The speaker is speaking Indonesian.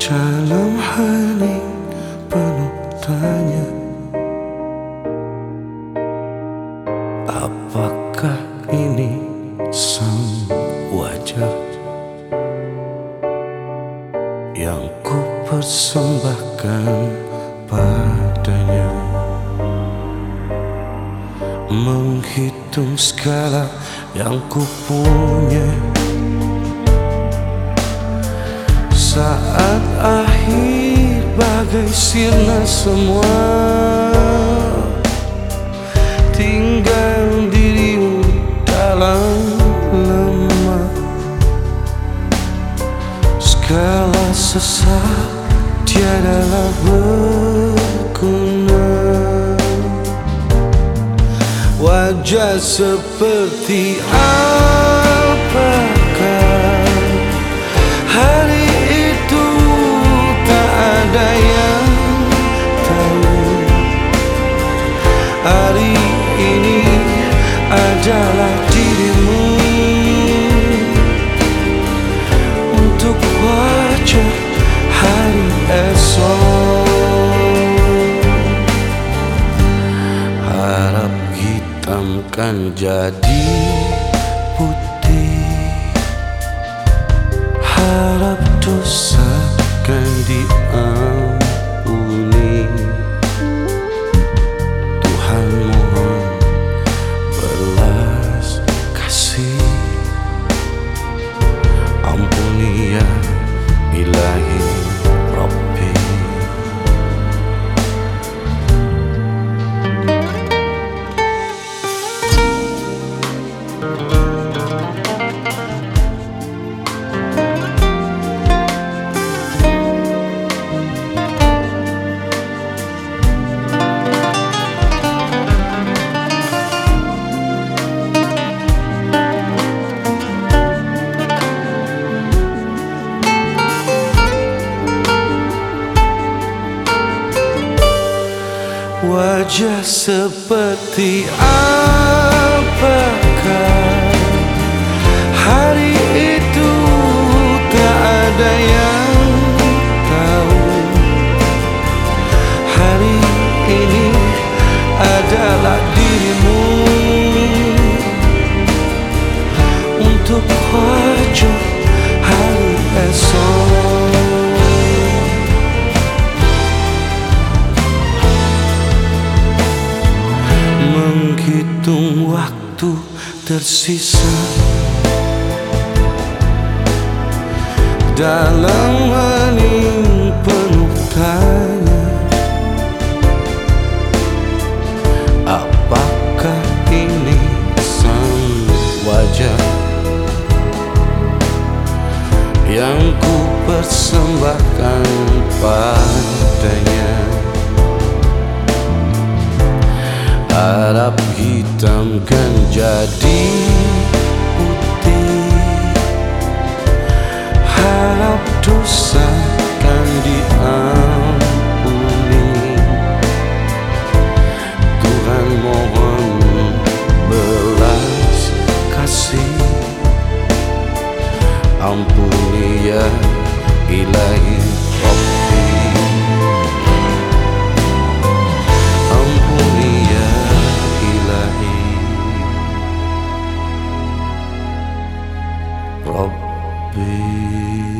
Dalam hening penuh tanya, apakah ini sang wajah yang ku persembahkan padanya? Menghitung segala yang ku punya saat akhir bagai sirna semua, tinggal dirimu dalam lemah. Segala sesak tiadalah berguna. Wajah seperti apakah hari itu tak ada yang tahu. Hari ini adalah dirimu untuk wajah hari esok. Harap hitam kan jadi putih, harap dosa kan diampuni. Tuhan mohon belas kasih, ampuni ya Ilahi Rabbi. Wajah seperti apakah hari itu tak ada yang tahu. Hari ini adalah dirimu untuk wajah hari esok. Menghitung waktu tersisa dalam hening penuh tanya, apakah ini sang wajah yang ku persembahkan padanya? Harap hitam kan jadi putih, harap dosa kan diampuni. Tuhan mohon belas kasih, ampuni ya Ilahi Rabbi. Ampuni ya Ilahi Rabbi.